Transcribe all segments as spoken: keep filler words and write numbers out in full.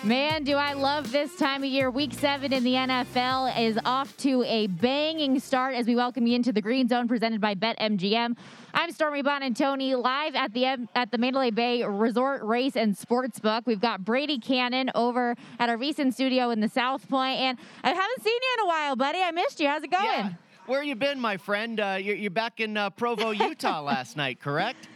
Man, do I love this time of year. Week seven in the N F L is off to a banging start as we welcome you into the Green Zone presented by BetMGM. I'm Stormy Bonantoni, live at the at the Mandalay Bay Resort Race and Sportsbook. We've got Brady Cannon over at our VSiN studio in the South Point, and I haven't seen you in a while, buddy. I missed you. How's it going? Yeah. Where you been, my friend? Uh, you're, you're back in uh, Provo, Utah last night, correct?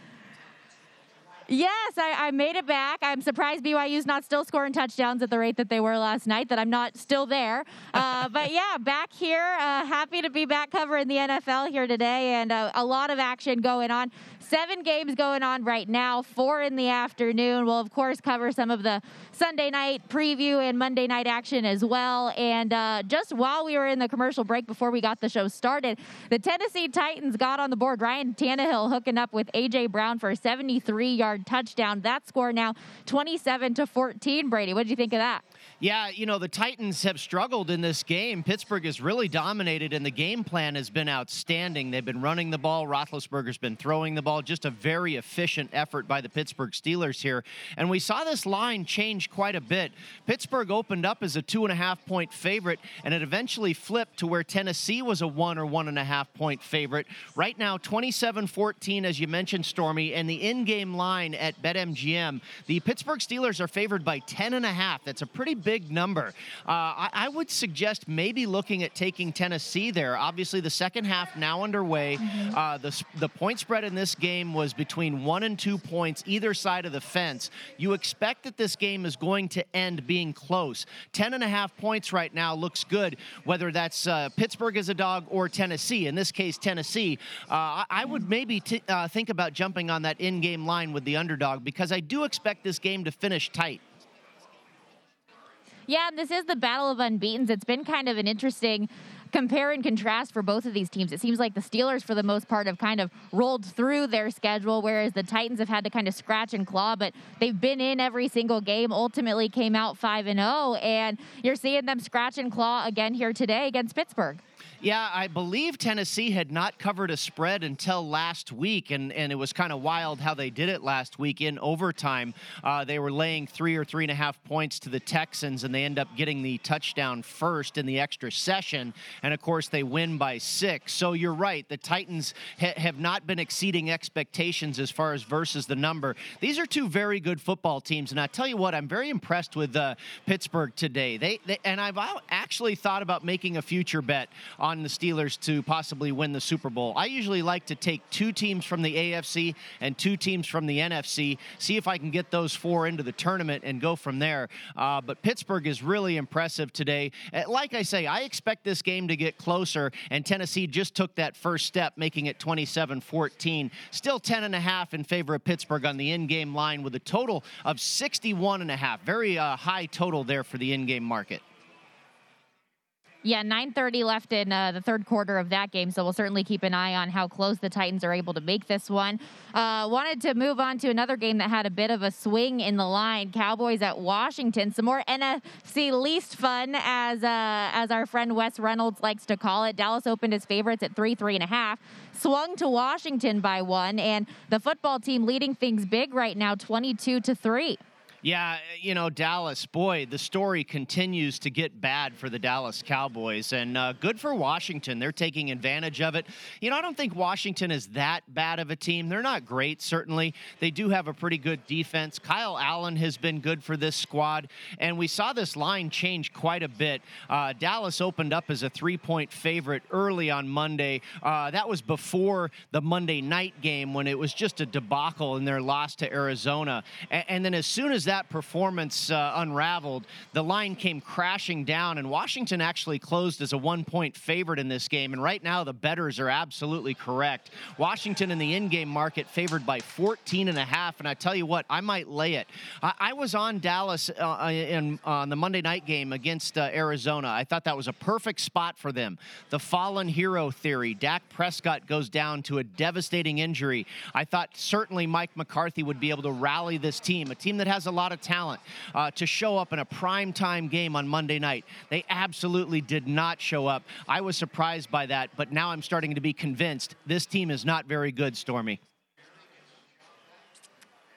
Yes, I, I made it back. I'm surprised B Y U's not still scoring touchdowns at the rate that they were last night, that I'm not still there. Uh, but yeah, back here. Uh, happy to be back covering the N F L here today, and uh, a lot of action going on. Seven games going on right now, four in the afternoon. We'll, of course, cover some of the Sunday night preview and Monday night action as well. And uh, just while we were in the commercial break before we got the show started, the Tennessee Titans got on the board. Ryan Tannehill hooking up with A J. Brown for a seventy-three-yard touchdown. That score now twenty-seven to fourteen. Brady, what did you think of that? Yeah, you know, the Titans have struggled in this game. Pittsburgh has really dominated, and the game plan has been outstanding. They've been running the ball. Roethlisberger's been throwing the ball. Just a very efficient effort by the Pittsburgh Steelers here. And we saw this line change quite a bit. Pittsburgh opened up as a two-and-a-half-point favorite, and it eventually flipped to where Tennessee was a one- or one-and-a-half-point favorite. Right now, twenty-seven fourteen, as you mentioned, Stormy, and the in-game line at BetMGM, the Pittsburgh Steelers are favored by ten and a half. That's a pretty big number. Uh, I, I would suggest maybe looking at taking Tennessee there. Obviously, the second half now underway. Mm-hmm. Uh, the, the point spread in this game was between one and two points either side of the fence. You expect that this game is going to end being close. Ten and a half points right now looks good, whether that's uh, Pittsburgh as a dog or Tennessee. In this case, Tennessee. Uh, I, I would maybe t- uh, think about jumping on that in-game line with the underdog because I do expect this game to finish tight. Yeah, and this is the battle of unbeatens. It's been kind of an interesting compare and contrast for both of these teams. It seems like the Steelers, for the most part, have kind of rolled through their schedule, whereas the Titans have had to kind of scratch and claw, but they've been in every single game, ultimately came out five and oh, and you're seeing them scratch and claw again here today against Pittsburgh. Yeah, I believe Tennessee had not covered a spread until last week, and, and it was kind of wild how they did it last week in overtime. Uh, they were laying three or three and a half points to the Texans, and they end up getting the touchdown first in the extra session, and of course they win by six. So you're right, the Titans ha- have not been exceeding expectations as far as versus the number. These are two very good football teams, and I tell you what, I'm very impressed with uh, Pittsburgh today. They, they and I've actually thought about making a future bet on the Steelers to possibly win the Super Bowl. I usually like to take two teams from the A F C and two teams from the N F C, see if I can get those four into the tournament and go from there. Uh, but Pittsburgh is really impressive today. Uh, Like I say, I expect this game to get closer, and Tennessee just took that first step, making it twenty-seven fourteen. Still ten and a half in favor of Pittsburgh on the in-game line with a total of sixty-one and a half. Very uh, high total there for the in-game market. Yeah, nine thirty left in uh, the third quarter of that game, so we'll certainly keep an eye on how close the Titans are able to make this one. Uh, wanted to move on to another game that had a bit of a swing in the line. Cowboys at Washington. Some more N F C least fun, as uh, as our friend Wes Reynolds likes to call it. Dallas opened as favorites at three, three and a half, swung to Washington by one, and the football team leading things big right now, twenty-two to three. Yeah, you know, Dallas, boy, the story continues to get bad for the Dallas Cowboys, and uh, good for Washington. They're taking advantage of it. You know, I don't think Washington is that bad of a team. They're not great, certainly. They do have a pretty good defense. Kyle Allen has been good for this squad, and we saw this line change quite a bit. Uh, Dallas opened up as a three-point favorite early on Monday. Uh, that was before the Monday night game when it was just a debacle in their loss to Arizona. And, and then as soon as that performance uh, unraveled, the line came crashing down, and Washington actually closed as a one-point favorite in this game, and right now the bettors are absolutely correct. Washington in the in-game market favored by fourteen and a half, and I tell you what, I might lay it. I, I was on Dallas uh, in on the Monday night game against uh, Arizona. I thought that was a perfect spot for them. The fallen hero theory. Dak Prescott goes down to a devastating injury. I thought certainly Mike McCarthy would be able to rally this team, a team that has a lot of talent, uh, to show up in a primetime game on Monday night. They absolutely did not show up. I was surprised by that, but now I'm starting to be convinced this team is not very good, Stormy.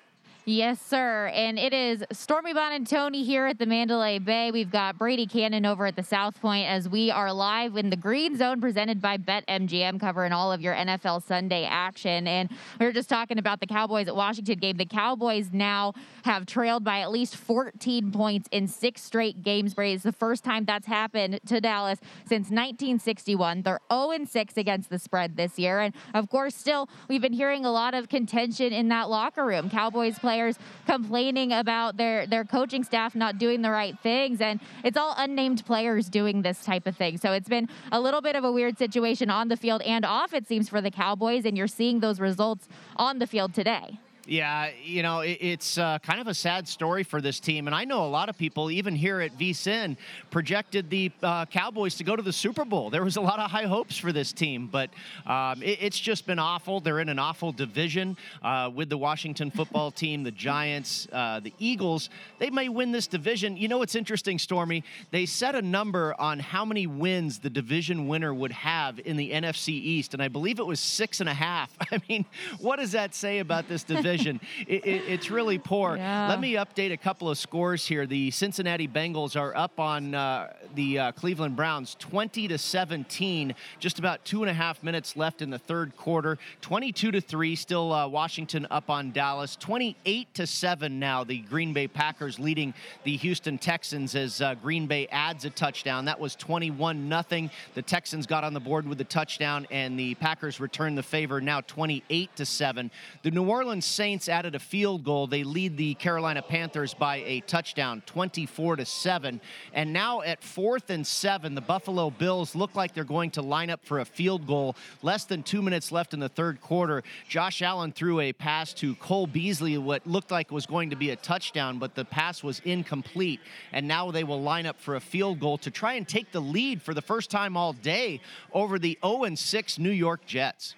Yes, sir. And it is Stormy Buonantony here at the Mandalay Bay. We've got Brady Cannon over at the South Point as we are live in the Green Zone presented by BetMGM, covering all of your N F L Sunday action. And we were just talking about the Cowboys at Washington game. The Cowboys now have trailed by at least fourteen points in six straight games. Brady, it's the first time that's happened to Dallas since nineteen sixty-one. They're oh and six against the spread this year. And of course, still, we've been hearing a lot of contention in that locker room. Cowboys players complaining about their, their coaching staff not doing the right things, and it's all unnamed players doing this type of thing. So it's been a little bit of a weird situation on the field and off, it seems, for the Cowboys, and you're seeing those results on the field today. Yeah, you know, it, it's uh, kind of a sad story for this team. And I know a lot of people, even here at V S I N, projected the uh, Cowboys to go to the Super Bowl. There was a lot of high hopes for this team, but um, it, it's just been awful. They're in an awful division uh, with the Washington football team, the Giants, uh, the Eagles. They may win this division. You know what's interesting, Stormy? They set a number on how many wins the division winner would have in the N F C East, and I believe it was six and a half. I mean, what does that say about this division? It, it, it's really poor. Yeah. Let me update a couple of scores here. The Cincinnati Bengals are up on uh, the uh, Cleveland Browns twenty to seventeen. Just about two and a half minutes left in the third quarter. twenty-two to three. Still uh, Washington up on Dallas. twenty-eight to seven now. The Green Bay Packers leading the Houston Texans as uh, Green Bay adds a touchdown. That was twenty-one nothing. The Texans got on the board with the touchdown, and the Packers returned the favor. Now twenty-eight to seven. The New Orleans Saints added a field goal. They lead the Carolina Panthers by a touchdown, twenty-four to seven. And now at fourth and seven, the Buffalo Bills look like they're going to line up for a field goal. Less than two minutes left in the third quarter. Josh Allen threw a pass to Cole Beasley, what looked like was going to be a touchdown, but the pass was incomplete. And now they will line up for a field goal to try and take the lead for the first time all day over the oh and six New York Jets.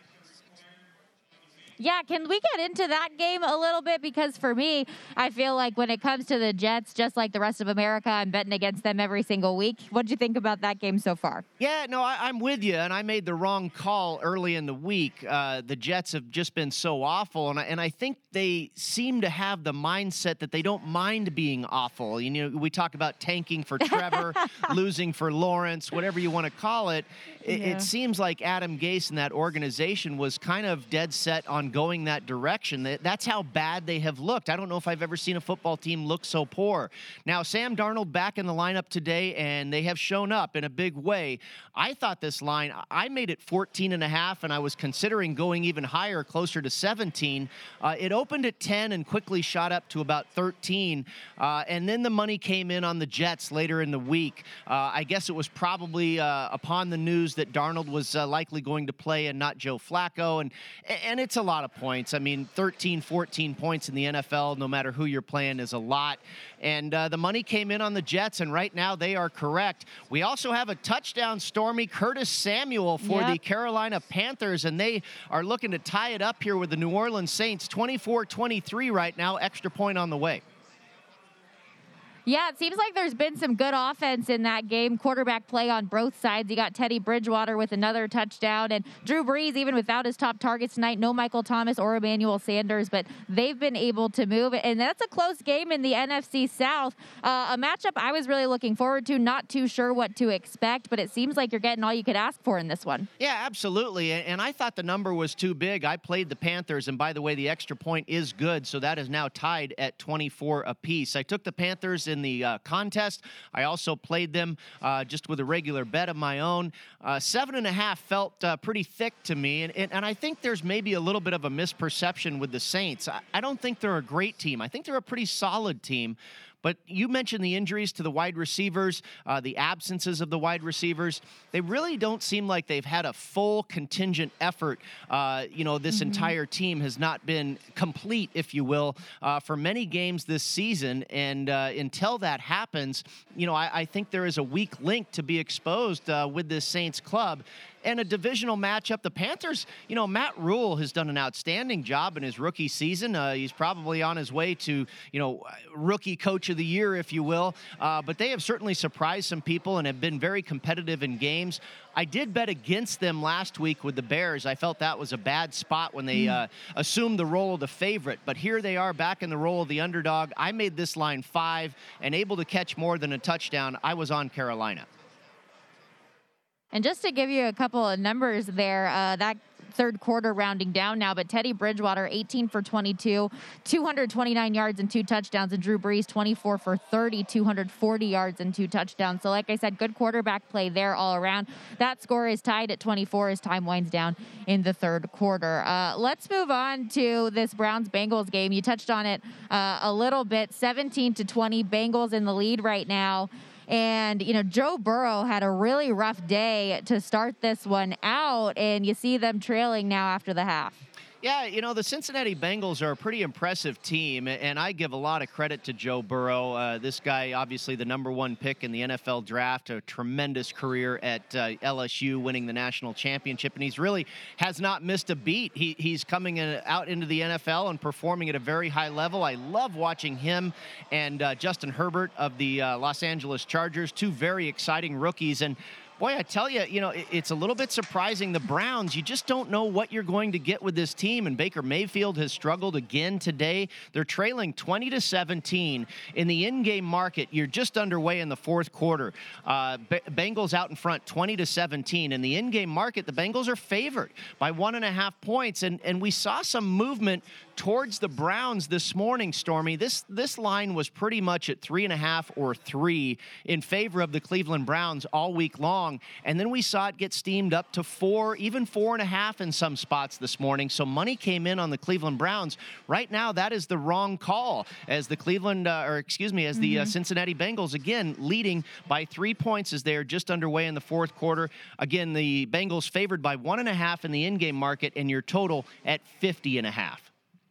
Yeah, can we get into that game a little bit? Because for me, I feel like when it comes to the Jets, just like the rest of America, I'm betting against them every single week. What did you think about that game so far? Yeah, no, I, I'm with you, and I made the wrong call early in the week. Uh, the Jets have just been so awful, and I, and I think they seem to have the mindset that they don't mind being awful. You know, we talk about tanking for Trevor, losing for Lawrence, whatever you want to call it. It, yeah. it seems like Adam Gase and that organization was kind of dead set on going that direction. That's how bad they have looked. I don't know if I've ever seen a football team look so poor. Now, Sam Darnold back in the lineup today, and they have shown up in a big way. I thought this line, I made it fourteen and a half, and I was considering going even higher, closer to seventeen. Uh, it opened at ten and quickly shot up to about thirteen, uh, and then the money came in on the Jets later in the week. Uh, I guess it was probably uh, upon the news that Darnold was uh, likely going to play and not Joe Flacco, and and it's a lot of points. I mean, thirteen, fourteen points in the N F L, no matter who you're playing, is a lot. And uh, the money came in on the Jets, and right now they are correct. We also have a touchdown, Stormy, Curtis Samuel for yep. the Carolina Panthers, and they are looking to tie it up here with the New Orleans Saints, twenty-four twenty-three right now, extra point on the way. Yeah, it seems like there's been some good offense in that game. Quarterback play on both sides. You got Teddy Bridgewater with another touchdown, and Drew Brees, even without his top targets tonight, no Michael Thomas or Emmanuel Sanders, but they've been able to move. And that's a close game in the N F C South. Uh, a matchup I was really looking forward to. Not too sure what to expect, but it seems like you're getting all you could ask for in this one. Yeah, absolutely. And I thought the number was too big. I played the Panthers, and by the way, the extra point is good, so that is now tied at twenty-four apiece. I took the Panthers in the uh, contest. I also played them uh, just with a regular bet of my own. Uh, seven and a half felt uh, pretty thick to me, and, and, and I think there's maybe a little bit of a misperception with the Saints. I, I don't think they're a great team. I think they're a pretty solid team. But you mentioned the injuries to the wide receivers, uh, the absences of the wide receivers. They really don't seem like they've had a full contingent effort. Uh, you know, this mm-hmm. entire team has not been complete, if you will, uh, for many games this season. And uh, until that happens, you know, I, I think there is a weak link to be exposed uh, with this Saints club. and a divisional matchup. The Panthers, you know, Matt Rule has done an outstanding job in his rookie season. Uh, he's probably on his way to, you know, rookie coach of the year, if you will. Uh, but they have certainly surprised some people and have been very competitive in games. I did bet against them last week with the Bears. I felt that was a bad spot when they uh, assumed the role of the favorite. But here they are back in the role of the underdog. I made this line five and able to catch more than a touchdown. I was on Carolina. And just to give you a couple of numbers there, uh, that third quarter rounding down now, but Teddy Bridgewater, eighteen for twenty-two, two hundred twenty-nine yards and two touchdowns, and Drew Brees, twenty-four for thirty, two hundred forty yards and two touchdowns. So like I said, good quarterback play there all around. That score is tied at twenty-four as time winds down in the third quarter. Uh, let's move on to this Browns-Bengals game. You touched on it uh, a little bit, seventeen to twenty, Bengals in the lead right now. And, you know, Joe Burrow had a really rough day to start this one out, and you see them trailing now after the half. Yeah, you know, the Cincinnati Bengals are a pretty impressive team, and I give a lot of credit to Joe Burrow. Uh, this guy, obviously the number one pick in the N F L draft, a tremendous career at uh, L S U, winning the national championship, and he's really has not missed a beat. He, he's coming in, out into the N F L and performing at a very high level. I love watching him and uh, Justin Herbert of the uh, Los Angeles Chargers, two very exciting rookies. And boy, I tell you, you know, it's a little bit surprising. The Browns, you just don't know what you're going to get with this team, and Baker Mayfield has struggled again today. They're trailing twenty to seventeen. In the in-game market, you're just underway in the fourth quarter. Uh, B- Bengals out in front, twenty to seventeen. In the in-game market, the Bengals are favored by one and a half points, and, and we saw some movement towards the Browns this morning, Stormy. This, this line was pretty much at three and a half or three in favor of the Cleveland Browns all week long. And then we saw it get steamed up to four, even four and a half in some spots this morning. So money came in on the Cleveland Browns. Right now, that is the wrong call, as the Cleveland, uh, or excuse me, as the mm-hmm. uh, Cincinnati Bengals, again, leading by three points as they are just underway in the fourth quarter. Again, the Bengals favored by one and a half in the in-game market, and your total at fifty and a half.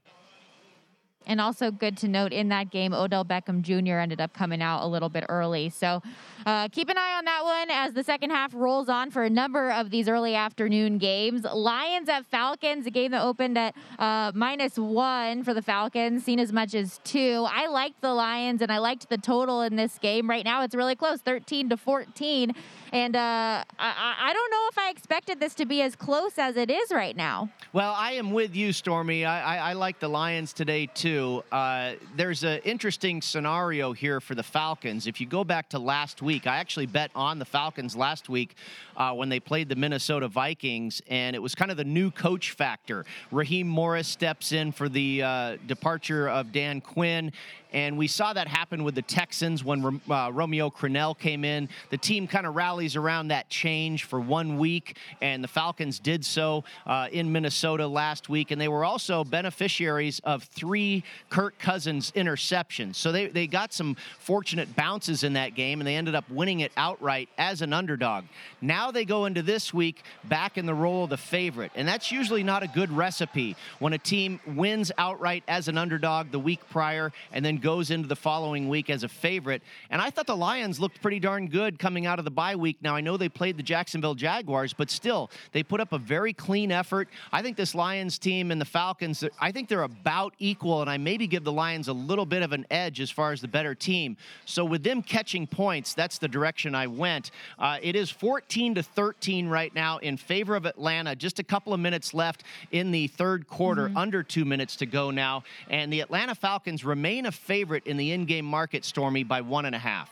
And also good to note in that game, Odell Beckham Junior ended up coming out a little bit early. So uh, keep an eye on that one as the second half rolls on for a number of these early afternoon games. Lions at Falcons, a game that opened at uh, minus one for the Falcons, seen as much as two. I liked the Lions, and I liked the total in this game. Right now, it's really close, thirteen to fourteen. And uh, I, I don't know if I expected this to be as close as it is right now. Well, I am with you, Stormy. I, I, I like the Lions today, too. Uh, there's an interesting scenario here for the Falcons. If you go back to last week, I actually bet on the Falcons last week uh, when they played the Minnesota Vikings, and it was kind of the new coach factor. Raheem Morris steps in for the uh, departure of Dan Quinn. And we saw that happen with the Texans when uh, Romeo Crennel came in. The team kind of rallies around that change for one week, and the Falcons did so uh, in Minnesota last week. And they were also beneficiaries of three Kirk Cousins interceptions. So they, they got some fortunate bounces in that game, and they ended up winning it outright as an underdog. Now they go into this week back in the role of the favorite, and that's usually not a good recipe when a team wins outright as an underdog the week prior and then goes into the following week as a favorite. And I thought the Lions looked pretty darn good coming out of the bye week. Now, I know they played the Jacksonville Jaguars, but still, they put up a very clean effort. I think this Lions team and the Falcons, I think they're about equal, and I maybe give the Lions a little bit of an edge as far as the better team. So with them catching points, that's the direction I went. Uh, it is fourteen to thirteen right now in favor of Atlanta. Just a couple of minutes left in the third quarter, mm-hmm. under two minutes to go now. And the Atlanta Falcons remain a favorite in the in-game market, Stormy, by one and a half.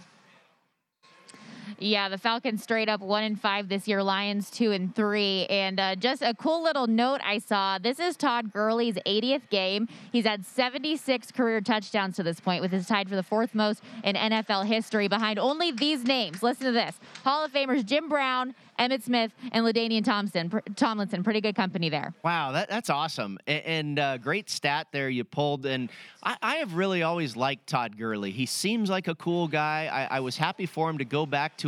Yeah, the Falcons straight up one and five this year, Lions two and three. And uh, just a cool little note I saw. This is Todd Gurley's eightieth game. He's had seventy-six career touchdowns to this point, with his tied for the fourth most in N F L history behind only these names. Listen to this. Hall of Famers Jim Brown, Emmitt Smith, and LaDainian Thompson, Tomlinson. Pretty good company there. Wow, that, that's awesome. And, and uh, great stat there you pulled. And I, I have really always liked Todd Gurley. He seems like a cool guy. I, I was happy for him to go back to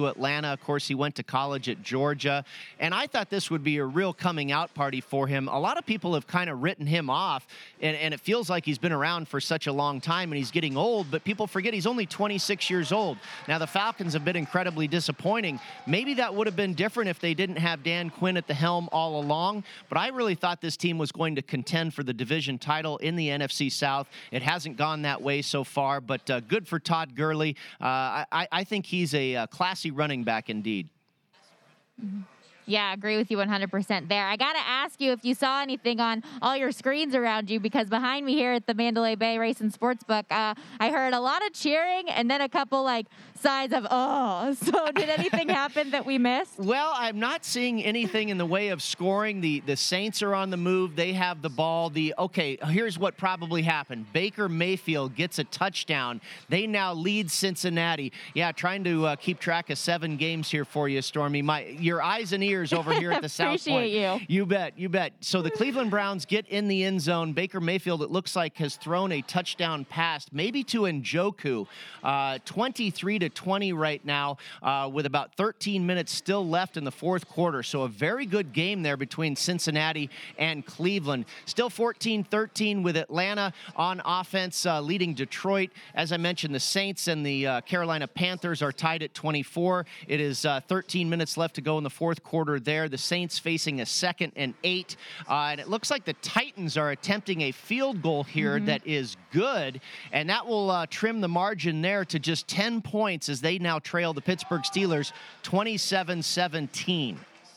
to Atlanta. Of course, he went to college at Georgia. And I thought this would be a real coming out party for him. A lot of people have kind of written him off, and, and it feels like he's been around for such a long time and he's getting old, but people forget he's only twenty-six years old. Now, the Falcons have been incredibly disappointing. Maybe that would have been different if they didn't have Dan Quinn at the helm all along, but I really thought this team was going to contend for the division title in the N F C South. It hasn't gone that way so far, but uh, good for Todd Gurley. Uh, I, I think he's a, a classy running back indeed. Mm-hmm. Yeah, I agree with you one hundred percent there. I got to ask you if you saw anything on all your screens around you, because behind me here at the Mandalay Bay Racing Sportsbook, uh, I heard a lot of cheering and then a couple like signs of, oh, so did anything happen that we missed? Well, I'm not seeing anything in the way of scoring. The, the Saints are on the move. They have the ball. The Okay, here's what probably happened. Baker Mayfield gets a touchdown. They now lead Cincinnati. Yeah, trying to uh, keep track of seven games here for you, Stormy. My Your eyes and ears over here at the South Point. Appreciate you. You bet, you bet. So the Cleveland Browns get in the end zone. Baker Mayfield, it looks like, has thrown a touchdown pass, maybe to Njoku. Uh, twenty-three to twenty right now, uh, with about thirteen minutes still left in the fourth quarter. So a very good game there between Cincinnati and Cleveland. Still fourteen thirteen with Atlanta on offense, uh, leading Detroit. As I mentioned, the Saints and the uh, Carolina Panthers are tied at twenty-four. It is uh, thirteen minutes left to go in the fourth quarter there. The Saints facing a second and eight. Uh, and it looks like the Titans are attempting a field goal here mm-hmm. that is good. And that will uh, trim the margin there to just ten points as they now trail the Pittsburgh Steelers twenty-seven seventeen.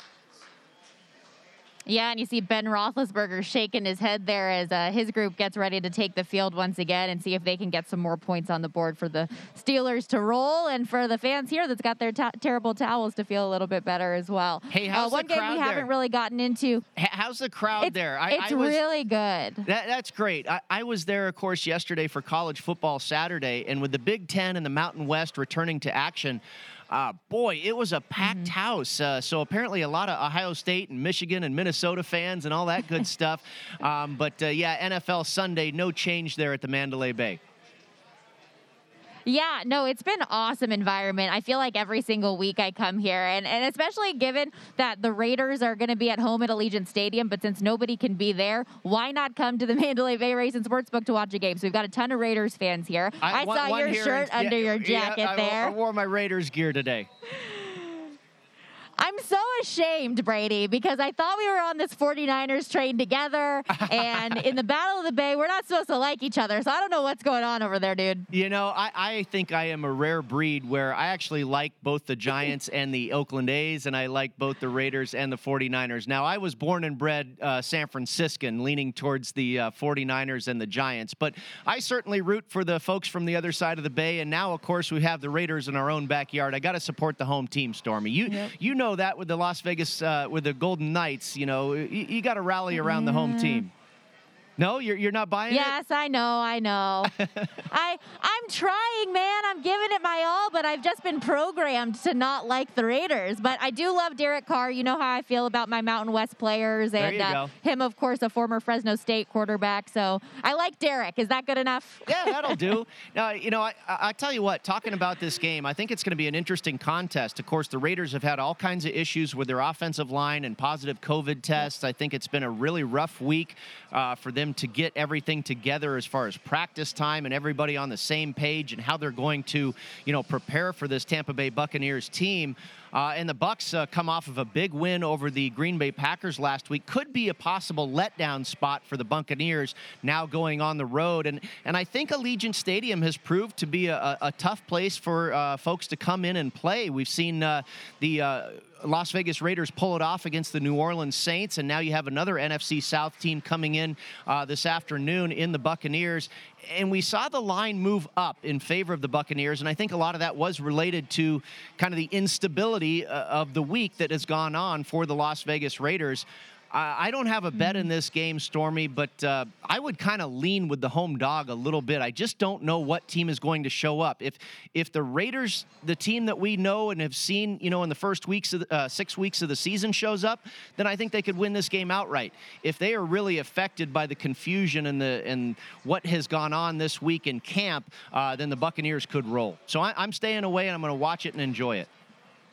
Yeah, and you see Ben Roethlisberger shaking his head there as uh, his group gets ready to take the field once again and see if they can get some more points on the board for the Steelers to roll, and for the fans here that's got their ta- terrible towels to feel a little bit better as well. Hey, how's uh, one the game crowd we there? haven't really gotten into. H- how's the crowd it's, there? I, it's I was, really good. That, that's great. I, I was there, of course, yesterday for College Football Saturday, and with the Big Ten and the Mountain West returning to action, Uh, boy, it was a packed mm-hmm. house. Uh, so apparently a lot of Ohio State and Michigan and Minnesota fans and all that good stuff. Um, but, uh, yeah, N F L Sunday, no change there at the Mandalay Bay. Yeah, no, it's been an awesome environment. I feel like every single week I come here, and, and especially given that the Raiders are going to be at home at Allegiant Stadium, but since nobody can be there, why not come to the Mandalay Bay Racing Sportsbook to watch a game? So we've got a ton of Raiders fans here. I, I one, saw one your shirt and, under yeah, your jacket yeah, I, there. I wore my Raiders gear today. I'm so ashamed, Brady, because I thought we were on this forty-niners train together, and in the Battle of the Bay, we're not supposed to like each other, so I don't know what's going on over there, dude. You know, I, I think I am a rare breed where I actually like both the Giants and the Oakland A's, and I like both the Raiders and the forty-niners. Now, I was born and bred uh, San Franciscan, leaning towards the uh, forty-niners and the Giants, but I certainly root for the folks from the other side of the Bay, and now, of course, we have the Raiders in our own backyard. I got to support the home team, Stormy. You, yep. you know that with the Las Vegas, uh, with the Golden Knights, you know, you, you got to rally around mm. the home team. No, you're you're not buying yes, it? Yes, I know, I know. I I'm trying, man. I'm giving it my all, but I've just been programmed to not like the Raiders. But I do love Derek Carr. You know how I feel about my Mountain West players, and uh, him, of course, a former Fresno State quarterback. So I like Derek. Is that good enough? Yeah, that'll do. Now, you know, I, I tell you what, talking about this game, I think it's going to be an interesting contest. Of course, the Raiders have had all kinds of issues with their offensive line and positive COVID tests. I think it's been a really rough week uh, for them to get everything together as far as practice time and everybody on the same page and how they're going to, you know, prepare for this Tampa Bay Buccaneers team. Uh, and the Bucs uh, come off of a big win over the Green Bay Packers last week. Could be a possible letdown spot for the Buccaneers now going on the road. And and I think Allegiant Stadium has proved to be a, a tough place for uh, folks to come in and play. We've seen uh, the uh, Las Vegas Raiders pull it off against the New Orleans Saints, and now you have another N F C South team coming in uh, this afternoon in the Buccaneers. And we saw the line move up in favor of the Buccaneers, and I think a lot of that was related to kind of the instability uh, of the week that has gone on for the Las Vegas Raiders. I don't have a bet in this game, Stormy, but uh, I would kind of lean with the home dog a little bit. I just don't know what team is going to show up. If if the Raiders, the team that we know and have seen, you know, in the first weeks of the, uh, six weeks of the season shows up, then I think they could win this game outright. If they are really affected by the confusion and the and what has gone on this week in camp, uh, then the Buccaneers could roll. So I, I'm staying away, and I'm going to watch it and enjoy it.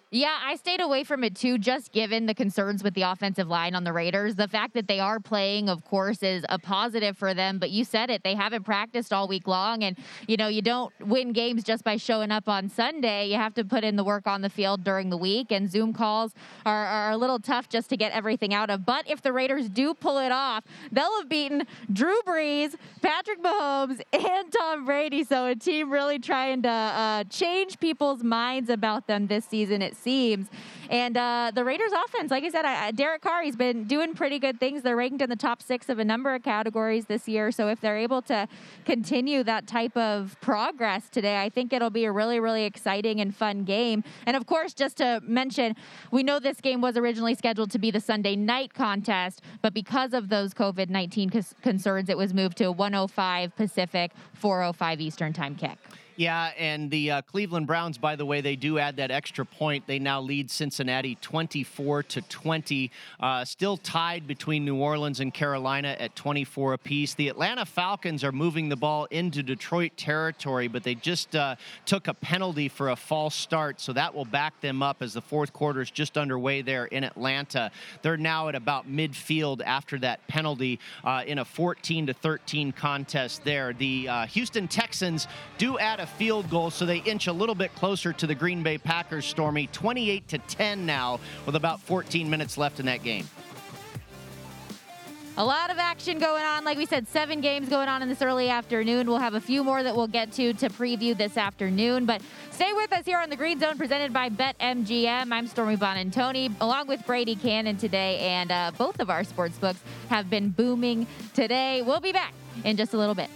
Yeah, I stayed away from it too, just given the concerns with the offensive line on the Raiders. The fact that they are playing, of course, is a positive for them, but you said it, they haven't practiced all week long, and, you know, you don't win games just by showing up on Sunday. You have to put in the work on the field during the week, and Zoom calls are, are a little tough just to get everything out of. But if the Raiders do pull it off, they'll have beaten Drew Brees, Patrick Mahomes, and Tom Brady, so a team really trying to uh, change people's minds about them this season, it seems. And uh, the Raiders offense, like I said, I, Derek Carr, he's been doing pretty good things. They're ranked in the top six of a number of categories this year. So if they're able to continue that type of progress today, I think it'll be a really, really exciting and fun game. And of course, just to mention, we know this game was originally scheduled to be the Sunday night contest, but because of those COVID nineteen cons- concerns, it was moved to one oh five Pacific, four oh five Eastern time kick. Yeah, and the uh, Cleveland Browns, by the way, they do add that extra point. They now lead Cincinnati twenty-four to twenty. Uh, still tied between New Orleans and Carolina at twenty-four apiece. The Atlanta Falcons are moving the ball into Detroit territory, but they just uh, took a penalty for a false start, so that will back them up as the fourth quarter is just underway there in Atlanta. They're now at about midfield after that penalty uh, in a fourteen to thirteen contest there. The uh, Houston Texans do add a field goal, so they inch a little bit closer to the Green Bay Packers, Stormy. twenty-eight to ten now with about fourteen minutes left in that game. A lot of action going on. Like we said, seven games going on in this early afternoon. We'll have a few more that we'll get to to preview this afternoon. But stay with us here on the Green Zone presented by BetMGM. I'm Stormy Bonantoni along with Brady Cannon today. And uh, both of our sports books have been booming today. We'll be back in just a little bit.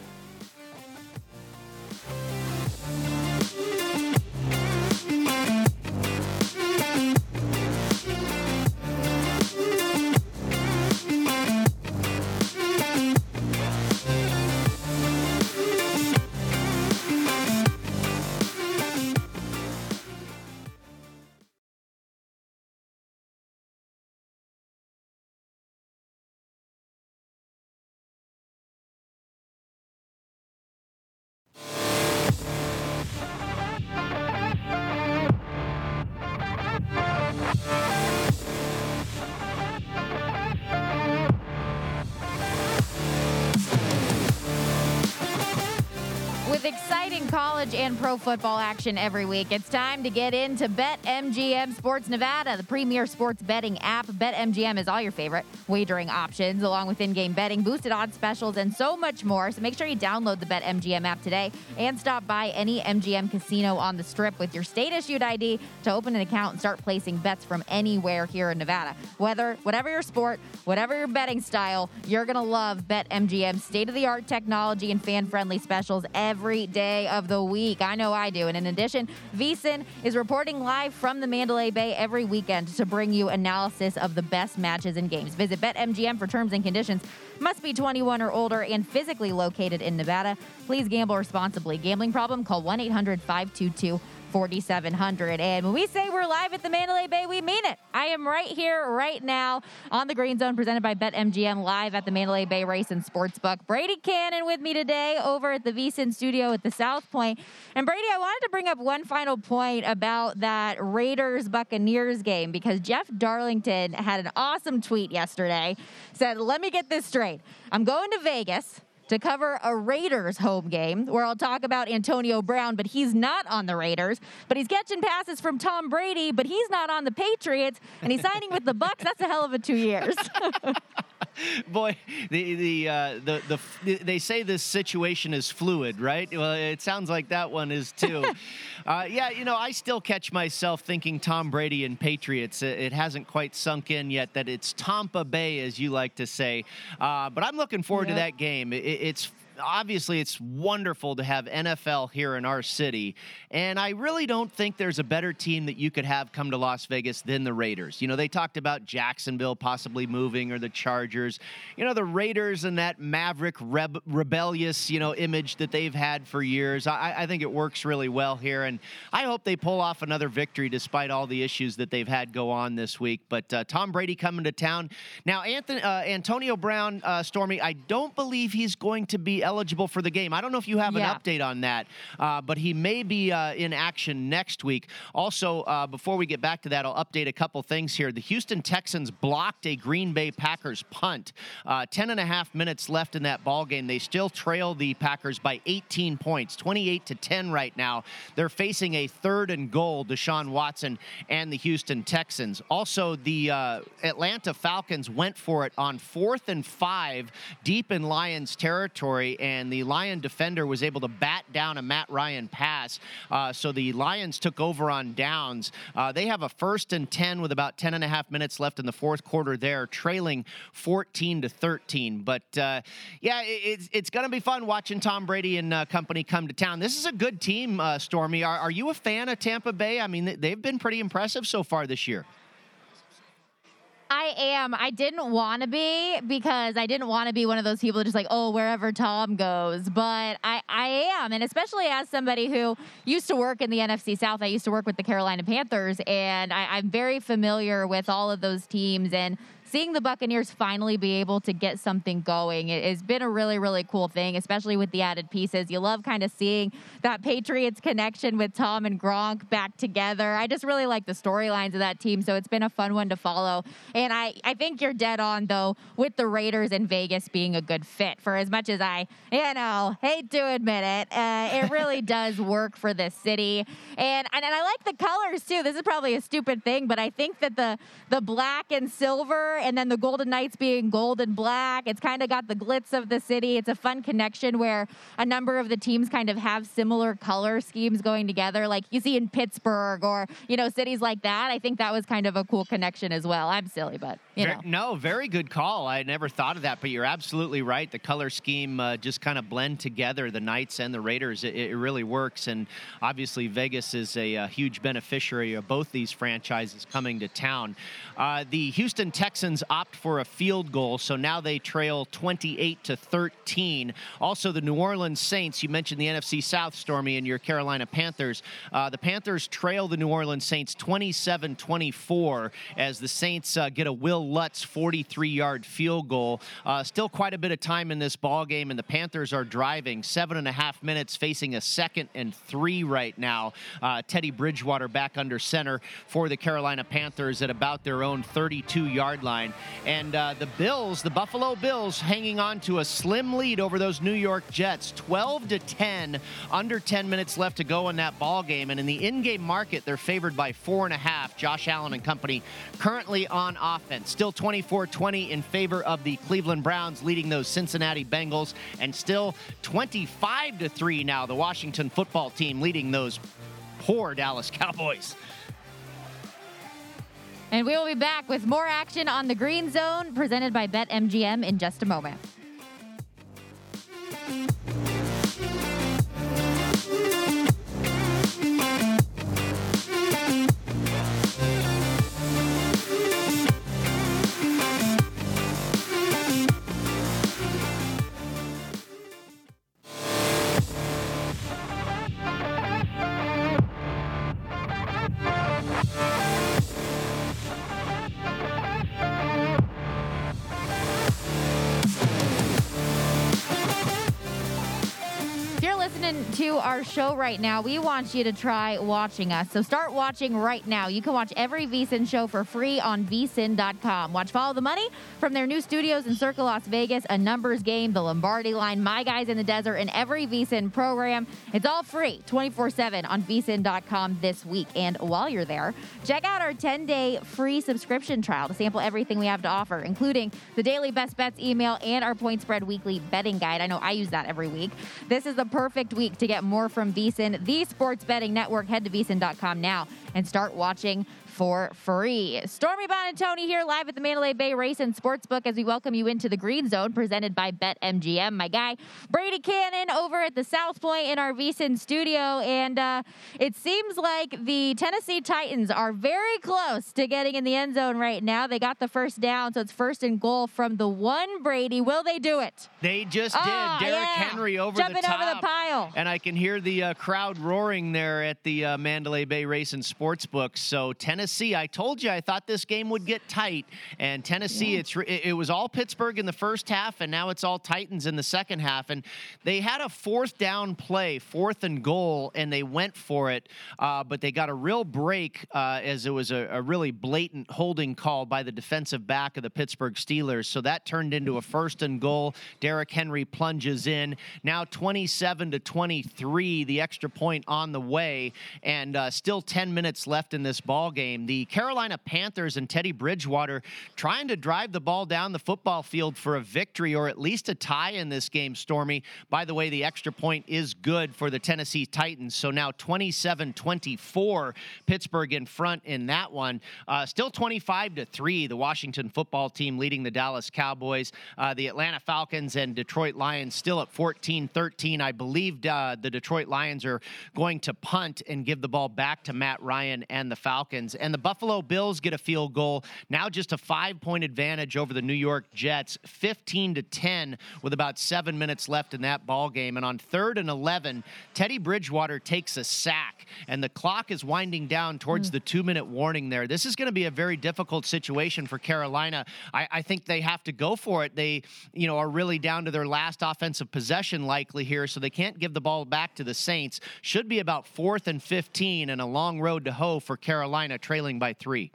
With exciting college and pro football action every week, it's time to get into BetMGM Sports Nevada, the premier sports betting app. BetMGM is all your favorite wagering options, along with in-game betting, boosted odds specials, and so much more. So make sure you download the BetMGM app today and stop by any M G M casino on the Strip with your state-issued I D to open an account and start placing bets from anywhere here in Nevada. Whether, whatever your sport, whatever your betting style, you're going to love BetMGM's state-of-the-art technology and fan-friendly specials every day of the week. I know I do. And in addition, VSiN is reporting live from the Mandalay Bay every weekend to bring you analysis of the best matches and games. Visit BetMGM for terms and conditions. Must be twenty-one or older and physically located in Nevada. Please gamble responsibly. Gambling problem? Call one eight hundred five two two forty-seven hundred. And when we say we're live at the Mandalay Bay, we mean it. I am right here, right now, on the Green Zone, presented by BetMGM, live at the Mandalay Bay Race and Sportsbook. Brady Cannon with me today over at the VSiN studio at the South Point. And Brady, I wanted to bring up one final point about that Raiders-Buccaneers game, because Jeff Darlington had an awesome tweet yesterday. Said, let me get this straight. I'm going to Vegas to cover a Raiders home game where I'll talk about Antonio Brown, but he's not on the Raiders. But he's catching passes from Tom Brady, but he's not on the Patriots, and he's signing with the Bucs. That's a hell of a two years. Boy, the the, uh, the the they say this situation is fluid, right? Well, it sounds like that one is too. uh, yeah, you know, I still catch myself thinking Tom Brady and Patriots. It hasn't quite sunk in yet that it's Tampa Bay, as you like to say. Uh, but I'm looking forward yep. to that game. It, it's obviously it's wonderful to have N F L here in our city, and I really don't think there's a better team that you could have come to Las Vegas than the Raiders. You know, they talked about Jacksonville possibly moving, or the Chargers. You know, the Raiders and that maverick, reb- rebellious, you know, image that they've had for years. I, I think it works really well here, and I hope they pull off another victory despite all the issues that they've had go on this week. But uh, Tom Brady coming to town. Now, Anthony, uh, Antonio Brown, uh, Stormy, I don't believe he's going to be be eligible for the game. I don't know if you have Yeah. an update on that, uh, but he may be uh, in action next week. Also, uh, before we get back to that, I'll update a couple things here. The Houston Texans blocked a Green Bay Packers punt. Uh, ten and a half minutes left in that ball game. They still trail the Packers by eighteen points, twenty-eight to ten right now. They're facing a third and goal, Deshaun Watson and the Houston Texans. Also, the uh, Atlanta Falcons went for it on fourth and five deep in Lions territory, and the Lion defender was able to bat down a Matt Ryan pass. Uh, so the Lions took over on downs. Uh, they have a first and ten with about ten and a half minutes left in the fourth quarter there, trailing fourteen to thirteen. But uh, yeah, it, it's, it's going to be fun watching Tom Brady and uh, company come to town. This is a good team, uh, Stormy. Are, are you a fan of Tampa Bay? I mean, they've been pretty impressive so far this year. I am. I didn't want to be because I didn't want to be one of those people just like, oh, wherever Tom goes. But I, I am. And especially as somebody who used to work in the N F C South, I used to work with the Carolina Panthers. And I, I'm very familiar with all of those teams. And seeing the Buccaneers finally be able to get something going, it has been a really, really cool thing, especially with the added pieces. You love kind of seeing that Patriots connection with Tom and Gronk back together. I just really like the storylines of that team, so it's been a fun one to follow. And I, I think you're dead on, though, with the Raiders in Vegas being a good fit. For as much as I, you know, hate to admit it, uh, it really does work for this city. And, and, and I like the colors, too. This is probably a stupid thing, but I think that the, the black and silver and then the Golden Knights being gold and black, it's kind of got the glitz of the city. It's a fun connection where a number of the teams kind of have similar color schemes going together, like you see in Pittsburgh or, you know, cities like that. I think that was kind of a cool connection as well. I'm silly, but, you know. No, very good call. I never thought of that, but you're absolutely right. The color scheme uh, just kind of blend together, the Knights and the Raiders. It, it really works, and obviously Vegas is a, a huge beneficiary of both these franchises coming to town. Uh, the Houston Texans opt for a field goal, so now they trail twenty-eight to thirteen. Also, the New Orleans Saints, you mentioned the N F C South, Stormy, and your Carolina Panthers. Uh, the Panthers trail the New Orleans Saints twenty-seven twenty-four as the Saints uh, get a Will Lutz forty-three-yard field goal. Uh, still quite a bit of time in this ball game, and the Panthers are driving seven and a half minutes, facing a second and three right now. Uh, Teddy Bridgewater back under center for the Carolina Panthers at about their own thirty-two-yard line. And uh, the Bills, the Buffalo Bills, hanging on to a slim lead over those New York Jets, twelve to ten, under ten minutes left to go in that ball game. And in the in-game market, they're favored by four and a half. Josh Allen and company currently on offense, still twenty-four twenty in favor of the Cleveland Browns, leading those Cincinnati Bengals, and still twenty-five to three now. The Washington football team leading those poor Dallas Cowboys. And we will be back with more action on the Green Zone presented by BetMGM in just a moment. To our show right now, we want you to try watching us. So start watching right now. You can watch every VSiN show for free on V S I N dot com. Watch Follow the Money from their new studios in Circle, Las Vegas, A Numbers Game, The Lombardi Line, My Guys in the Desert, and every VSiN program. It's all free twenty-four seven on V S I N dot com this week. And while you're there, check out our ten-day free subscription trial to sample everything we have to offer, including the daily Best Bets email and our Point Spread Weekly betting guide. I know I use that every week. This is the perfect week to get more from VSiN, the sports betting network. Head to V S I N dot com now and start watching for free. Stormy Bonatoni here live at the Mandalay Bay Race and Sportsbook as we welcome you into the Green Zone presented by BetMGM. My guy, Brady Cannon, over at the South Point in our VSiN studio. And uh, it seems like the Tennessee Titans are very close to getting in the end zone right now. They got the first down, so it's first and goal from the one, Brady. Will they do it? They just oh, did. Derrick yeah. Henry over Jumping the top. over the pile. And I can hear the uh, crowd roaring there at the uh, Mandalay Bay Race and Sportsbook. So Tennessee Tennessee. I told you I thought this game would get tight, and Tennessee, yeah. it's it, it was all Pittsburgh in the first half, and now it's all Titans in the second half. And they had a fourth down play, fourth and goal, and they went for it, uh, but they got a real break uh, as it was a, a really blatant holding call by the defensive back of the Pittsburgh Steelers. So that turned into a first and goal. Derrick Henry plunges in. Now twenty-seven to twenty-three, the extra point on the way, and uh, still ten minutes left in this ball game. The Carolina Panthers and Teddy Bridgewater trying to drive the ball down the football field for a victory or at least a tie in this game, Stormy. By the way, the extra point is good for the Tennessee Titans. So now twenty-seven twenty-four, Pittsburgh in front in that one. Uh, still twenty-five to three, the Washington football team leading the Dallas Cowboys. Uh, the Atlanta Falcons and Detroit Lions still at fourteen thirteen. I believe uh, the Detroit Lions are going to punt and give the ball back to Matt Ryan and the Falcons. And the Buffalo Bills get a field goal. Now just a five-point advantage over the New York Jets, fifteen to ten, with about seven minutes left in that ball game. And on third and eleven, Teddy Bridgewater takes a sack, and the clock is winding down towards mm. the two-minute warning there. This is going to be a very difficult situation for Carolina. I, I think they have to go for it. They, you know, are really down to their last offensive possession likely here, so they can't give the ball back to the Saints. Should be about fourth and fifteen and a long road to hoe for Carolina, trailing by three.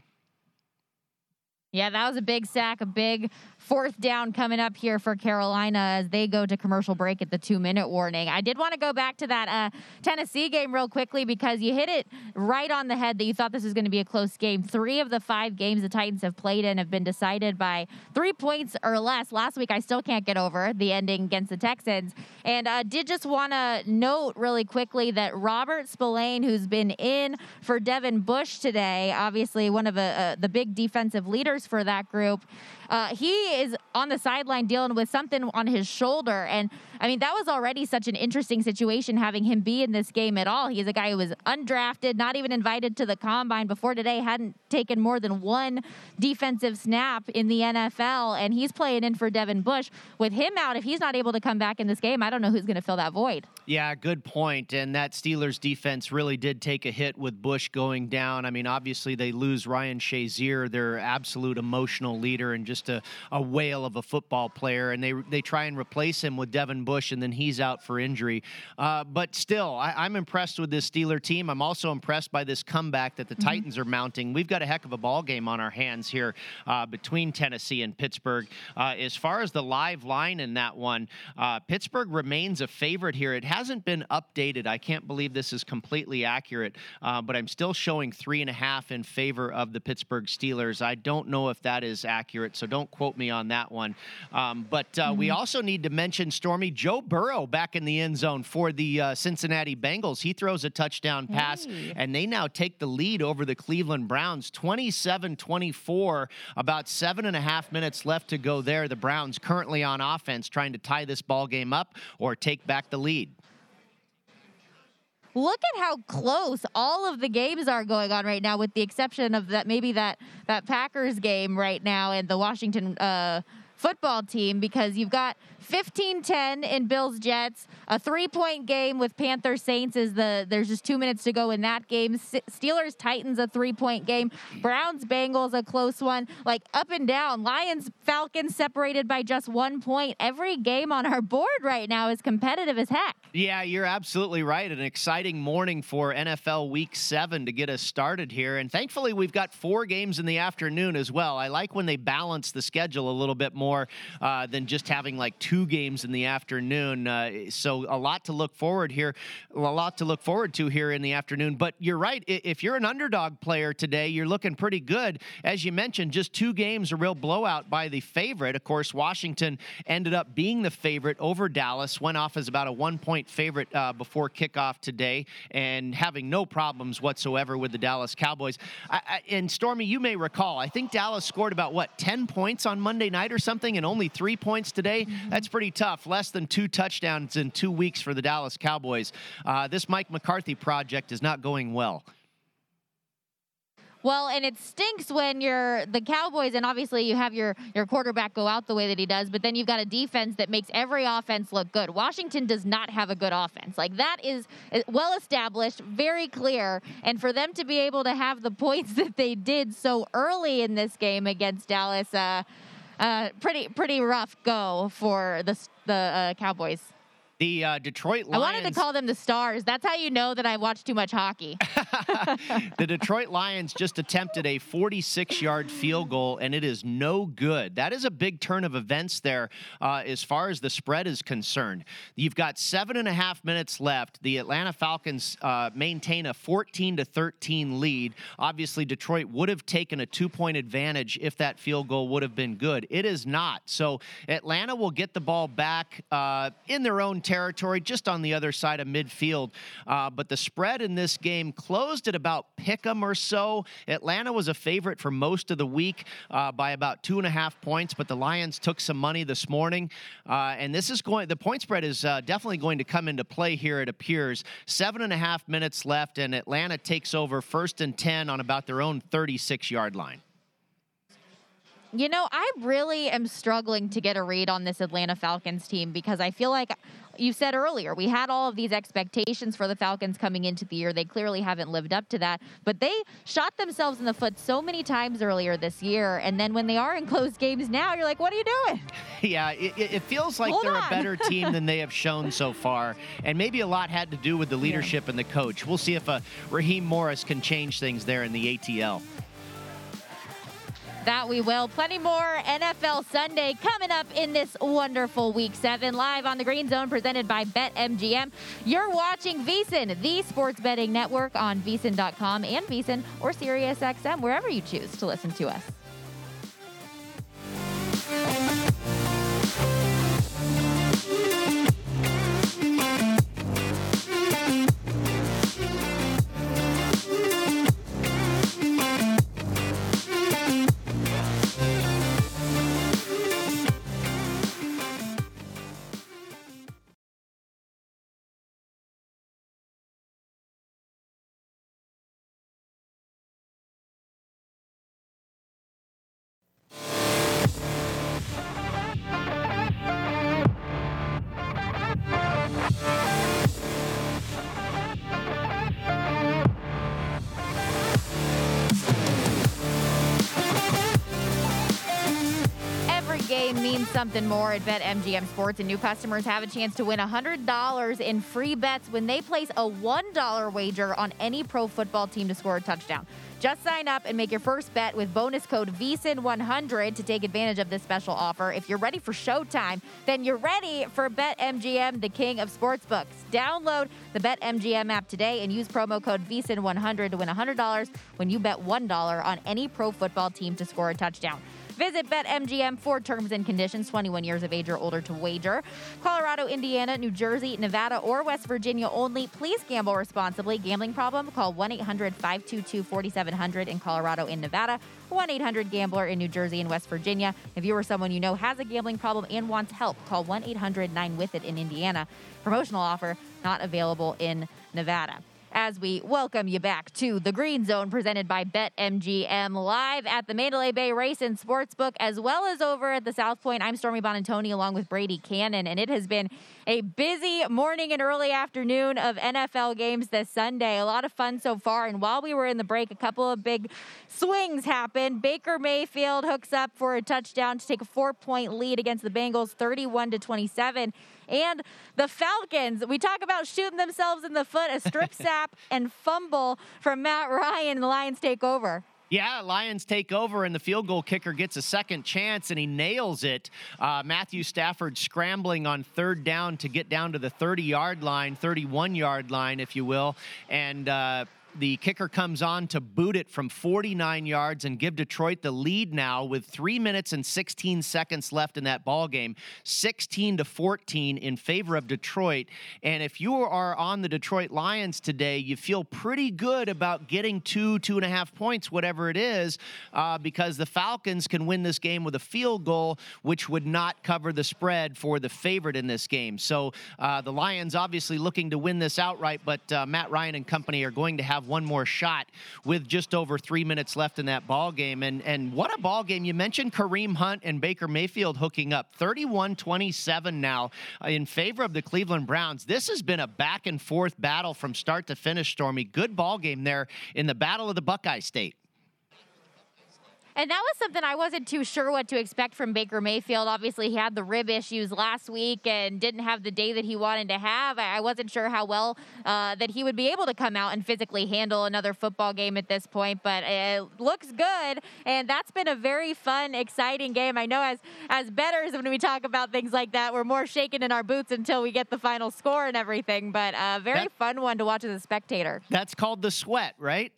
Yeah, that was a big sack, a big fourth down coming up here for Carolina as they go to commercial break at the two-minute warning. I did want to go back to that uh, Tennessee game real quickly because you hit it right on the head that you thought this was going to be a close game. Three of the five games the Titans have played in have been decided by three points or less. Last week, I still can't get over the ending against the Texans. And uh, did just want to note really quickly that Robert Spillane, who's been in for Devin Bush today, obviously one of uh, uh, the big defensive leaders for that group, uh, he is on the sideline dealing with something on his shoulder. And I mean, that was already such an interesting situation having him be in this game at all. He's a guy who was undrafted, not even invited to the combine before today, hadn't taken more than one defensive snap in the N F L, and he's playing in for Devin Bush. With him out, if he's not able to come back in this game, I don't know who's going to fill that void. Yeah, good point. And that Steelers defense really did take a hit with Bush going down. I mean, obviously they lose Ryan Shazier, their absolute emotional leader and just a, a whale of a football player, and they they try and replace him with Devin Bush, and then he's out for injury. Uh, but still, I, I'm impressed with this Steeler team. I'm also impressed by this comeback that the mm-hmm. Titans are mounting. We've got a heck of a ball game on our hands here uh, between Tennessee and Pittsburgh. Uh, as far as the live line in that one, uh, Pittsburgh remains a favorite here. It hasn't been updated. I can't believe this is completely accurate, uh, but I'm still showing three and a half in favor of the Pittsburgh Steelers. I don't know if that is accurate, so don't quote me on that one. Um, but uh, mm-hmm. we also need to mention, Stormy, Joe Burrow back in the end zone for the uh, Cincinnati Bengals. He throws a touchdown pass, hey. and they now take the lead over the Cleveland Browns, twenty-seven twenty-four. About seven and a half minutes left to go there. The Browns currently on offense, trying to tie this ball game up or take back the lead. Look at how close all of the games are going on right now, with the exception of that maybe that that Packers game right now and the Washington uh, football team, because you've got fifteen ten in Bills Jets, a three-point game with Panthers Saints is the there's just two minutes to go in that game. Steelers Titans a three-point game, Browns Bengals a close one, like up and down. Lions Falcons separated by just one point. Every game on our board right now is competitive as heck. Yeah, you're absolutely right. An exciting morning for N F L Week seven to get us started here, and thankfully we've got four games in the afternoon as well. I like when they balance the schedule a little bit more uh, than just having like two games in the afternoon. Uh, so a lot to look forward here, a lot to look forward to here in the afternoon. But you're right. If you're an underdog player today, you're looking pretty good. As you mentioned, just two games, a real blowout by the favorite. Of course, Washington ended up being the favorite over Dallas, went off as about a one-point favorite uh, before kickoff today, and having no problems whatsoever with the Dallas Cowboys. I, I, and Stormy, you may recall, I think Dallas scored about, what, ten points on Monday night or something, and only three points today. Mm-hmm. That's pretty tough. Less than two touchdowns in two weeks for the Dallas Cowboys. Uh, this Mike McCarthy project is not going well. Well, and it stinks when you're the Cowboys, and obviously you have your, your quarterback go out the way that he does, but then you've got a defense that makes every offense look good. Washington does not have a good offense. Like, that is well established, very clear, and for them to be able to have the points that they did so early in this game against Dallas, uh, uh, pretty pretty rough go for the, the uh, Cowboys. The uh, Detroit Lions. I wanted to call them the Stars. That's how you know that I watched too much hockey. The Detroit Lions just attempted a forty-six-yard field goal, and it is no good. That is a big turn of events there uh, as far as the spread is concerned. You've got seven and a half minutes left. The Atlanta Falcons uh, maintain a fourteen to thirteen lead. Obviously, Detroit would have taken a two-point advantage if that field goal would have been good. It is not. So Atlanta will get the ball back uh, in their own territory, just on the other side of midfield. Uh, but the spread in this game closed at about pick 'em or so. Atlanta was a favorite for most of the week uh, by about two and a half points, but the Lions took some money this morning. Uh, and this is going, the point spread is uh, definitely going to come into play here, it appears. Seven and a half minutes left, and Atlanta takes over first and ten on about their own thirty-six-yard line. You know, I really am struggling to get a read on this Atlanta Falcons team because I feel like you said earlier, we had all of these expectations for the Falcons coming into the year. They clearly haven't lived up to that, but they shot themselves in the foot so many times earlier this year. And then when they are in close games now, you're like, what are you doing? Yeah, it, it feels like Hold they're on. a better team than they have shown so far. And maybe a lot had to do with the leadership yeah. and the coach. We'll see if uh, Raheem Morris can change things there in the A T L. That we will. Plenty more N F L Sunday coming up in this wonderful Week seven, live on the Green Zone, presented by BetMGM. You're watching VSiN, the sports betting network, on V S I N dot com and VSiN or SiriusXM, wherever you choose to listen to us. Game means something more at BetMGM Sports, and new customers have a chance to win one hundred dollars in free bets when they place a one dollar wager on any pro football team to score a touchdown. Just sign up and make your first bet with bonus code V S I N one hundred to take advantage of this special offer. If you're ready for showtime, then you're ready for BetMGM, the king of sportsbooks. Download the BetMGM app today and use promo code V S I N one hundred to win one hundred dollars when you bet one dollar on any pro football team to score a touchdown. Visit BetMGM for terms and conditions. twenty-one years of age or older to wager. Colorado, Indiana, New Jersey, Nevada, or West Virginia only. Please gamble responsibly. Gambling problem? Call one eight hundred five two two four seven zero zero in Colorado and Nevada. one eight hundred gambler in New Jersey and West Virginia. If you or someone you know has a gambling problem and wants help, call one eight hundred nine with it in Indiana. Promotional offer not available in Nevada. As we welcome you back to the Green Zone, presented by BetMGM, live at the Mandalay Bay Race and Sportsbook, as well as over at the South Point. I'm Stormy Bonantoni along with Brady Cannon, and it has been a busy morning and early afternoon of N F L games this Sunday. A lot of fun so far, and while we were in the break, a couple of big swings happened. Baker Mayfield hooks up for a touchdown to take a four-point lead against the Bengals, thirty-one to twenty-seven. And the Falcons, we talk about shooting themselves in the foot, a strip sack and fumble from Matt Ryan, and the Lions take over. Yeah, Lions take over, and the field goal kicker gets a second chance, and he nails it. Uh, Matthew Stafford scrambling on third down to get down to the thirty-yard line, thirty-one-yard line, if you will, and uh, the kicker comes on to boot it from forty-nine yards and give Detroit the lead now with three minutes and sixteen seconds left in that ball game, sixteen to fourteen in favor of Detroit. And if you are on the Detroit Lions today, you feel pretty good about getting two, two and a half points, whatever it is, uh, because the Falcons can win this game with a field goal, which would not cover the spread for the favorite in this game. So uh, the Lions obviously looking to win this outright, but uh, Matt Ryan and company are going to have have one more shot with just over three minutes left in that ball game. And and what a ball game. You mentioned Kareem Hunt and Baker Mayfield hooking up. thirty-one twenty-seven now in favor of the Cleveland Browns. This has been a back and forth battle from start to finish, Stormy. Good ball game there in the Battle of the Buckeye State. And that was something I wasn't too sure what to expect from Baker Mayfield. Obviously, he had the rib issues last week and didn't have the day that he wanted to have. I wasn't sure how well uh, that he would be able to come out and physically handle another football game at this point, but it looks good, and that's been a very fun, exciting game. I know as, as bettors, when we talk about things like that, we're more shaken in our boots until we get the final score and everything, but a very that, fun one to watch as a spectator. That's called the sweat, right?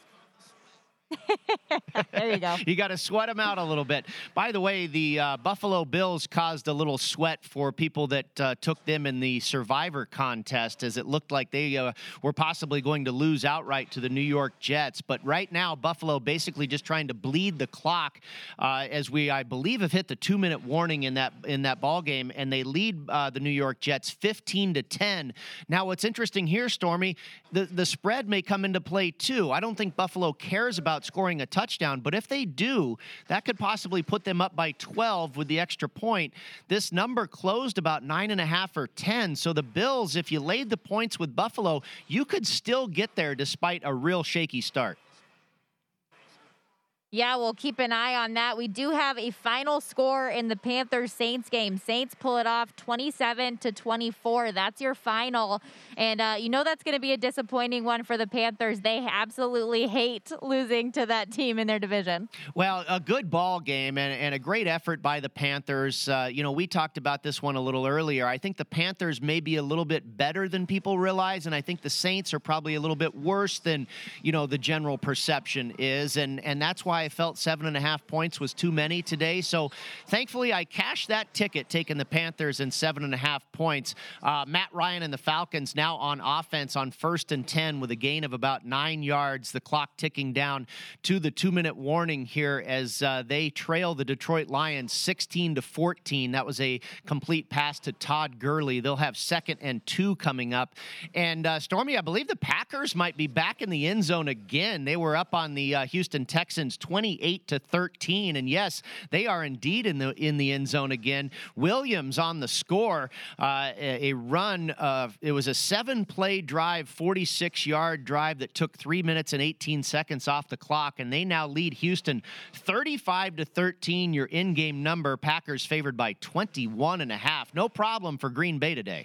There you go. You got to sweat them out a little bit. By the way, the uh, Buffalo Bills caused a little sweat for people that uh, took them in the Survivor contest, as it looked like they uh, were possibly going to lose outright to the New York Jets. But right now, Buffalo basically just trying to bleed the clock uh, as we, I believe, have hit the two-minute warning in that in that ball game, and they lead uh, the New York Jets fifteen to ten. Now, what's interesting here, Stormy, the the spread may come into play too. I don't think Buffalo cares about scoring a touchdown, but if they do, that could possibly put them up by twelve with the extra point. This number closed about nine and a half or ten. So the Bills, if you laid the points with Buffalo, you could still get there despite a real shaky start. Yeah, we'll keep an eye on that. We do have a final score in the Panthers-Saints game. Saints pull it off twenty-seven to twenty-four. That's your final. And uh, you know that's going to be a disappointing one for the Panthers. They absolutely hate losing to that team in their division. Well, a good ball game and, and a great effort by the Panthers. Uh, you know, we talked about this one a little earlier. I think the Panthers may be a little bit better than people realize, and I think the Saints are probably a little bit worse than, you know, the general perception is. And, and that's why I felt seven and a half points was too many today. So thankfully I cashed that ticket, taking the Panthers and seven and a half points. Uh, Matt Ryan and the Falcons now on offense on first and ten with a gain of about nine yards. The clock ticking down to the two minute warning here as uh, they trail the Detroit Lions sixteen to fourteen. That was a complete pass to Todd Gurley. They'll have second and two coming up. And uh, Stormy, I believe the Packers might be back in the end zone again. They were up on the uh, Houston Texans twenty-eight to thirteen, and yes, they are indeed in the in the end zone again. Williams on the score, uh, a, a run of it was a seven-play drive, forty-six yard drive that took three minutes and eighteen seconds off the clock, and they now lead Houston thirty-five to thirteen. Your in-game number, Packers favored by twenty-one and a half. No problem for Green Bay today.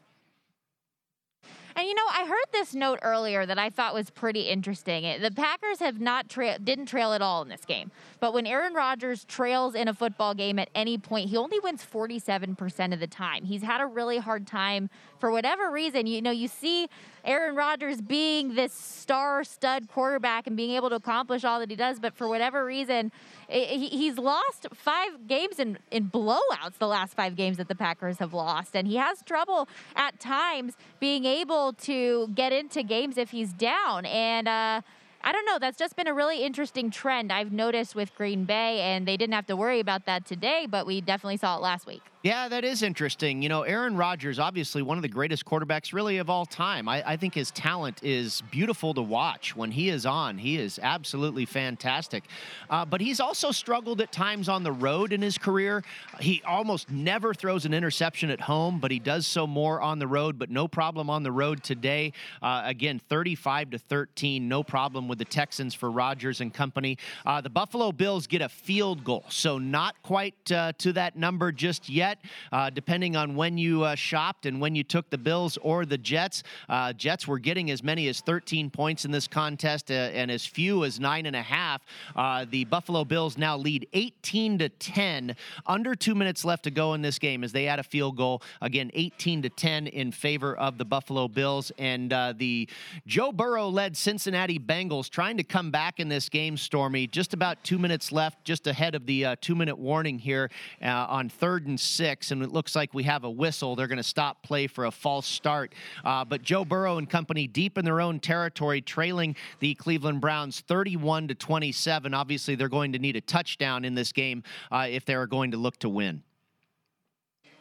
And, you know, I heard this note earlier that I thought was pretty interesting. It, the Packers have not tra- didn't trail at all in this game. But when Aaron Rodgers trails in a football game at any point, he only wins forty-seven percent of the time. He's had a really hard time for whatever reason. You know, you see Aaron Rodgers being this star stud quarterback and being able to accomplish all that he does. But for whatever reason, it, he, he's lost five games in, in blowouts, the last five games that the Packers have lost. And he has trouble at times being able to get into games if he's down. And uh, I don't know. That's just been a really interesting trend I've noticed with Green Bay, and they didn't have to worry about that today, but we definitely saw it last week. Yeah, that is interesting. You know, Aaron Rodgers, obviously one of the greatest quarterbacks really of all time. I, I think his talent is beautiful to watch. When he is on, he is absolutely fantastic. Uh, but he's also struggled at times on the road in his career. He almost never throws an interception at home, but he does so more on the road, but no problem on the road today. Uh, again, thirty-five to thirteen, no problem with the Texans for Rodgers and company. Uh, the Buffalo Bills get a field goal, so not quite uh, to that number just yet. Uh, depending on when you uh, shopped and when you took the Bills or the Jets. Uh, Jets were getting as many as thirteen points in this contest uh, and as few as nine and a half. Uh, the Buffalo Bills now lead eighteen to ten. Under two minutes left to go in this game as they add a field goal. Again, eighteen to ten in favor of the Buffalo Bills. And uh, the Joe Burrow-led Cincinnati Bengals trying to come back in this game, Stormy. Just about two minutes left, just ahead of the uh, two-minute warning here uh, on third and six. And it looks like we have a whistle. They're going to stop play for a false start. Uh, but Joe Burrow and company deep in their own territory, trailing the Cleveland Browns thirty-one to twenty-seven. Obviously, they're going to need a touchdown in this game uh, if they're going to look to win.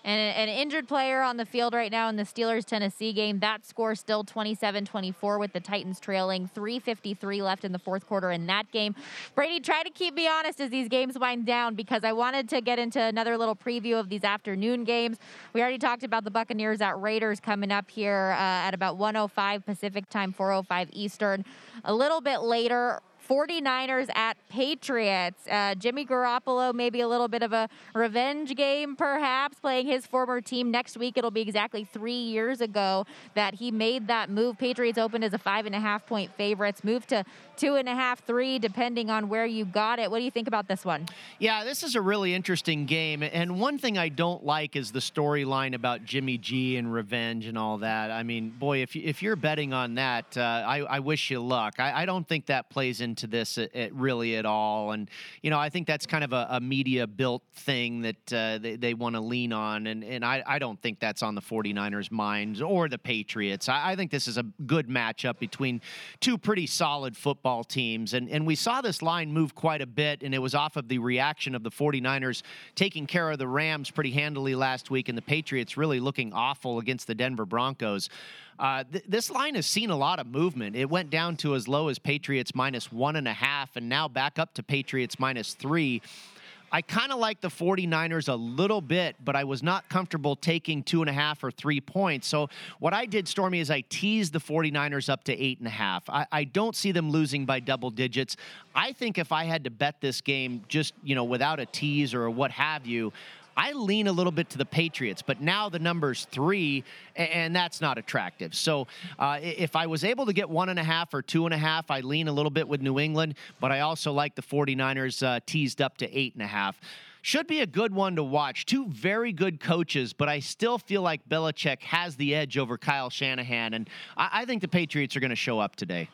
And an injured player on the field right now in the Steelers-Tennessee game. That score still twenty-seven twenty-four with the Titans trailing. three fifty-three left in the fourth quarter in that game. Brady, try to keep me honest as these games wind down because I wanted to get into another little preview of these afternoon games. We already talked about the Buccaneers at Raiders coming up here uh, at about one oh five Pacific time, four oh five Eastern. A little bit later, forty-niners at Patriots. Uh, Jimmy Garoppolo, maybe a little bit of a revenge game, perhaps, playing his former team. Next week, it'll be exactly three years ago that he made that move. Patriots opened as a five and a half point favorites, moved to two and a half, three, depending on where you got it. What do you think about this one? Yeah, this is a really interesting game. And one thing I don't like is the storyline about Jimmy G and revenge and all that. I mean, boy, if, you, if you're betting on that, uh, I, I wish you luck. I, I don't think that plays in to this it, it really at all. And, you know, I think that's kind of a, a media built thing that uh, they, they want to lean on. And, and I, I don't think that's on the forty-niners minds or the Patriots. I, I think this is a good matchup between two pretty solid football teams. And, and we saw this line move quite a bit, and it was off of the reaction of the forty-niners taking care of the Rams pretty handily last week and the Patriots really looking awful against the Denver Broncos. Uh, th- this line has seen a lot of movement. It went down to as low as Patriots minus one and a half and now back up to Patriots minus three. I kind of like the forty-niners a little bit, but I was not comfortable taking two and a half or three points. So what I did, Stormy, is I teased the forty-niners up to eight and a half. I, I don't see them losing by double digits. I think if I had to bet this game just, you know, without a tease or what have you, I lean a little bit to the Patriots, but now the number's three, and that's not attractive. So uh, if I was able to get one and a half or two and a half, I lean a little bit with New England, but I also like the forty-niners uh, teased up to eight and a half. Should be a good one to watch. Two very good coaches, but I still feel like Belichick has the edge over Kyle Shanahan, and I, I think the Patriots are going to show up today.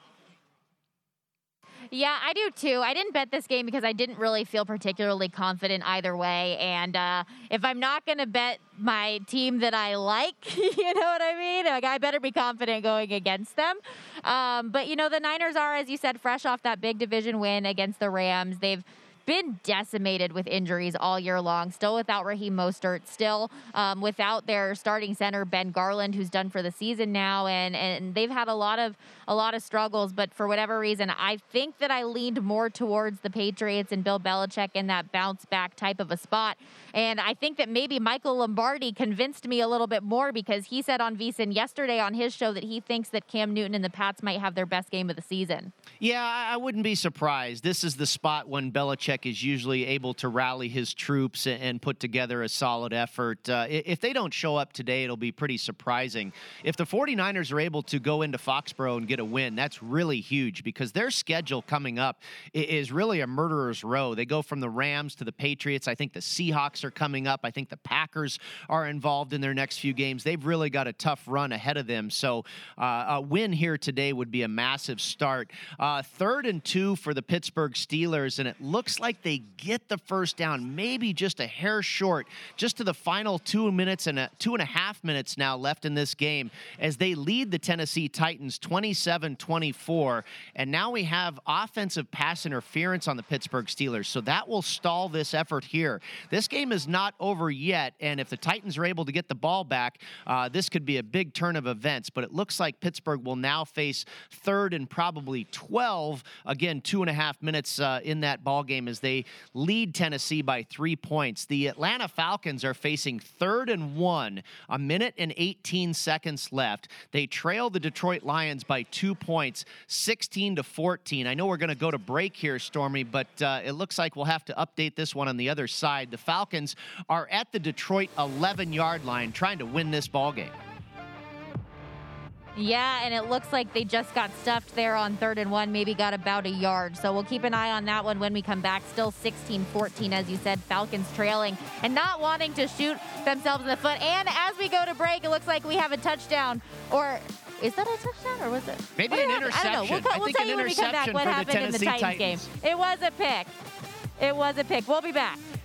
Yeah, I do too. I didn't bet this game because I didn't really feel particularly confident either way. And uh, if I'm not going to bet my team that I like, you know what I mean? Like, I better be confident going against them. Um, but, you know, the Niners are, as you said, fresh off that big division win against the Rams. They've been decimated with injuries all year long, still without Raheem Mostert, still um, without their starting center, Ben Garland, who's done for the season now, and and they've had a lot of a lot of struggles, but for whatever reason, I think that I leaned more towards the Patriots and Bill Belichick in that bounce back type of a spot, and I think that maybe Michael Lombardi convinced me a little bit more because he said on VSiN yesterday on his show that he thinks that Cam Newton and the Pats might have their best game of the season. Yeah, I wouldn't be surprised. This is the spot when Belichick is usually able to rally his troops and put together a solid effort. Uh, if they don't show up today, it'll be pretty surprising. If the forty-niners are able to go into Foxborough and get a win, that's really huge because their schedule coming up is really a murderer's row. They go from the Rams to the Patriots. I think the Seahawks are coming up. I think the Packers are involved in their next few games. They've really got a tough run ahead of them. So uh, a win here today would be a massive start. Uh, third and two for the Pittsburgh Steelers, and it looks like they get the first down, maybe just a hair short, just to the final two minutes and a, two and a half minutes now left in this game as they lead the Tennessee Titans twenty-seven twenty-four. And now we have offensive pass interference on the Pittsburgh Steelers, so that will stall this effort here. This game is not over yet, and if the Titans are able to get the ball back, uh, this could be a big turn of events, but it looks like Pittsburgh will now face third and probably twelve. Again, two and a half minutes uh, in that ball game as they lead Tennessee by three points. The Atlanta Falcons are facing third and one, a minute and eighteen seconds left. They trail the Detroit Lions by two points, sixteen to fourteen. I know we're going to go to break here, Stormy, but uh, it looks like we'll have to update this one on the other side. The Falcons are at the Detroit eleven-yard line trying to win this ball game. Yeah, and it looks like they just got stuffed there on third and one, maybe got about a yard. So we'll keep an eye on that one when we come back. Still sixteen fourteen, as you said, Falcons trailing and not wanting to shoot themselves in the foot. And as we go to break, it looks like we have a touchdown. Or is that a touchdown or was it? Maybe an interception. I don't know. We'll, I we'll think tell an you when we come back what happened in the Titans, Titans game. It was a pick. It was a pick. We'll be back.